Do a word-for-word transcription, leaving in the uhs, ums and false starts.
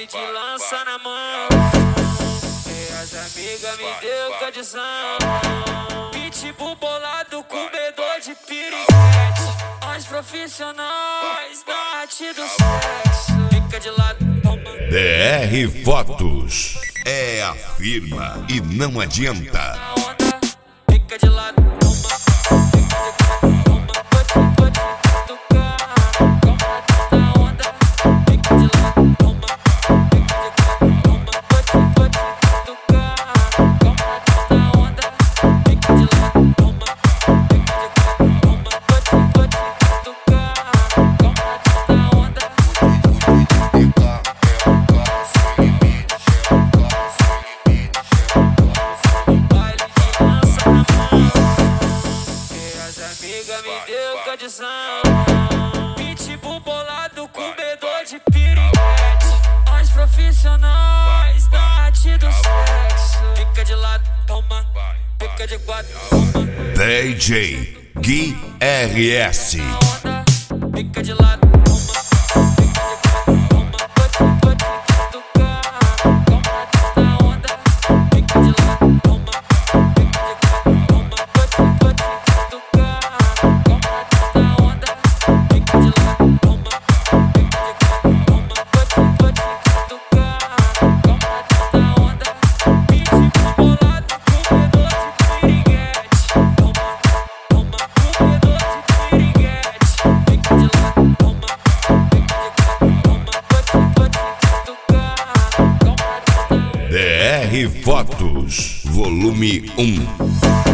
baile de lança na mão. E as amigas me deu condição. Pitbull bolado com medo de piriguete. Nós profissionais da arte do sexo. Fica de lado, toma. D R Fotos é a firma e não adianta. Fica de lado, toma. Amiga me deu condição. Pitbull bolado com medo de piriguete. Nós profissionais da arte do sexo. Fica de lado, toma. Fica de quatro, toma. D J Gui R S. Fica de lado, toma. D R Fotos, volume um.